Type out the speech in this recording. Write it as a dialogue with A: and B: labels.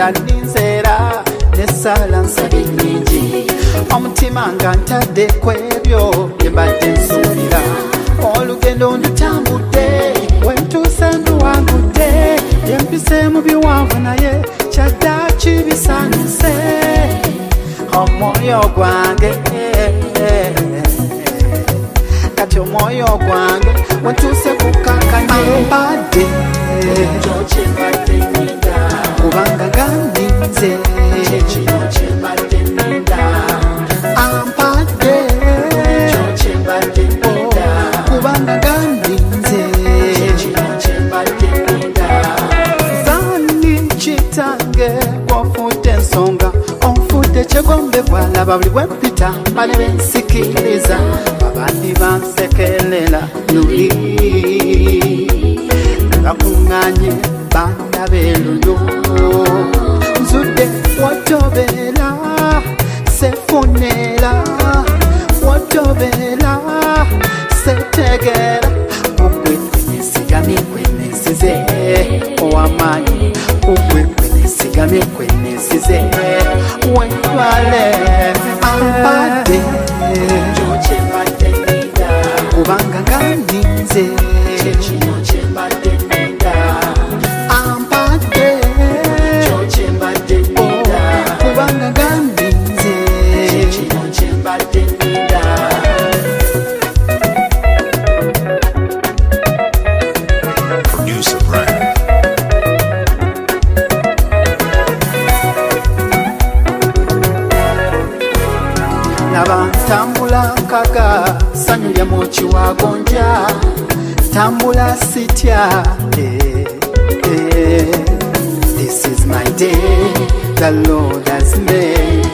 A: nga ninzeera nesala nsaba ennyingi omutima nga ntadde kwebyo bye mbadde nsuubira olugendo ndutambudde wentuuse nduwangudde yempise mu biwanvu naye kyaddaaki bisaanise omwoyo gwange kati omwoyo gwange wentuuse kukakanye mbadde kubanga gandinze ampadde kubanga gandinze zani kitange gwofudde ensonga onfudde kyegombe bwalaba buli bwempita bane bensikiriza abandi bansekelela luli bakuŋŋaanye bandabeeluyo nzudde wotobeera sefunera wotobeera setegeera kugwe kwenesigamye kwenesize owamaanyi kugwe kwenesigamye kwenesize wentwale ampadde kubanga gandinze ampadde kubanga gandinze
B: Producer Brad.
A: laba ntambula nkaga sanyu lya mu kiwagonja tambula sitya this is my day the Lord has made